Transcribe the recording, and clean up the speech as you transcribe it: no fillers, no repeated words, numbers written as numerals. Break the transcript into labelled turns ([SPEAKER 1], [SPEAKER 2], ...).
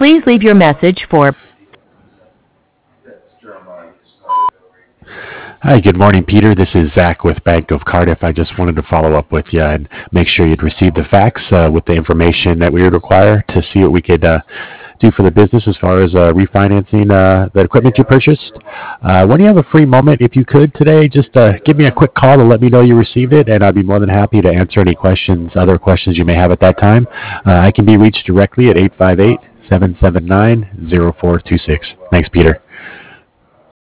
[SPEAKER 1] Please leave your message for
[SPEAKER 2] Hi, good morning, Peter. This is Zach with Bank of Cardiff. I just wanted to follow up with you and make sure you'd received the fax with the information that we would require to see what we could do for the business as far as refinancing the equipment you purchased. When you have a free moment, if you could today, just give me a quick call to let me know you received it, and I'd be more than happy to answer any other questions you may have at that time. I can be reached directly at 858 779 0426. Thanks, Peter.